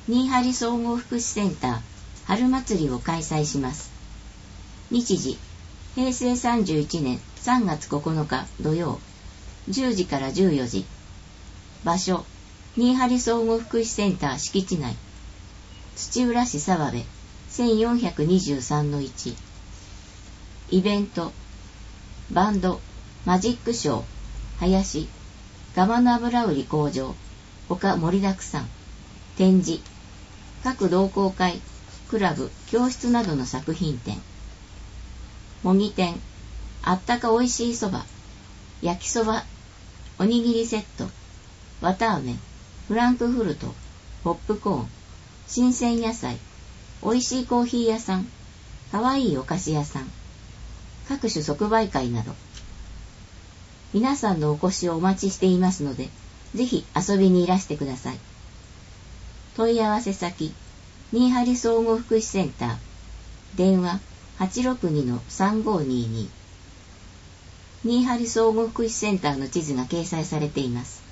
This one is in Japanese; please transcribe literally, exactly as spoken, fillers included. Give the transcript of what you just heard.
新張総合福祉センター春祭りを開催します。日時、へいせいさんじゅういちねんさんがつここのか土曜、じゅうじからじゅうよじ。場所、新張総合福祉センター敷地内。土浦市沢部 せんよんひゃくにじゅうさんのいち。イベント、バンド、マジックショー、林、ガマの油売り工場、他盛りだくさん。展示、各同好会、クラブ、教室などの作品展。模擬店、あったかおいしいそば、焼きそば、おにぎりセット、わたあめ、フランクフルト、ポップコーン、新鮮野菜、おいしいコーヒー屋さん、かわいいお菓子屋さん、各種即売会など。皆さんのお越しをお待ちしていますので、ぜひ遊びにいらしてください。問い合わせ先、新張総合福祉センター、電話 はちろくにのさんごにーにー。新張総合福祉センターの地図が掲載されています。